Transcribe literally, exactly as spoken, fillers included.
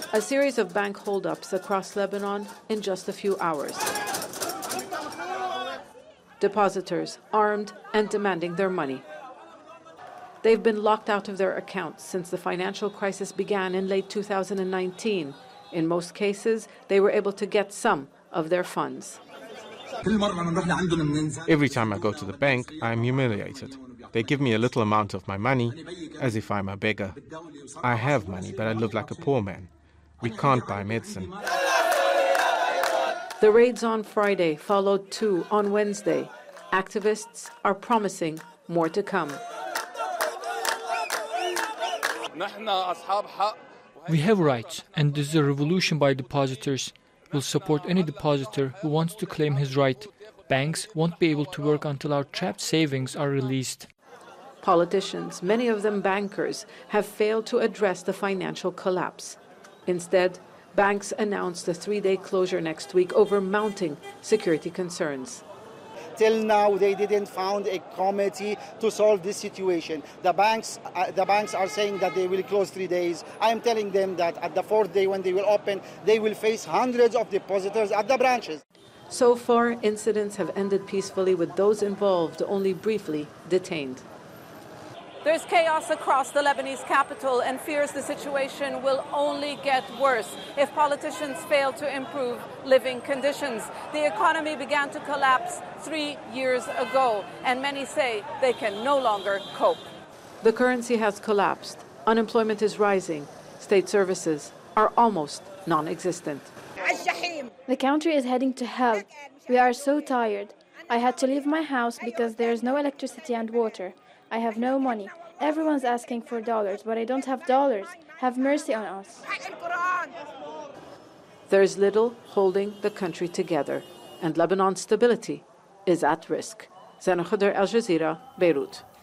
A series of bank holdups across Lebanon in just a few hours. Depositors armed and demanding their money. They've been locked out of their accounts since the financial crisis began in late two thousand nineteen. In most cases, they were able to get some of their funds. Every time I go to the bank, I am humiliated. They give me a little amount of my money, as if I'm a beggar. I have money, but I live like a poor man. We can't buy medicine. The raids on Friday followed two on Wednesday. Activists are promising more to come. We have rights, and this is a revolution by depositors. We'll support any depositor who wants to claim his right. Banks won't be able to work until our trapped savings are released. Politicians, many of them bankers, have failed to address the financial collapse. Instead, banks announced a three-day closure next week over mounting security concerns. Till now, they didn't found a committee to solve this situation. The banks, uh, the banks are saying that they will close three days. I am telling them that at the fourth day when they will open, they will face hundreds of depositors at the branches. So far, incidents have ended peacefully with those involved only briefly detained. There's chaos across the Lebanese capital and fears the situation will only get worse if politicians fail to improve living conditions. The economy began to collapse three years ago, and many say they can no longer cope. The currency has collapsed. Unemployment is rising. State services are almost non-existent. The country is heading to hell. We are so tired. I had to leave my house because there is no electricity and water. I have no money. Everyone's asking for dollars, but I don't have dollars. Have mercy on us. There's little holding the country together, and Lebanon's stability is at risk. Zana Khuder, Al Jazeera, Beirut.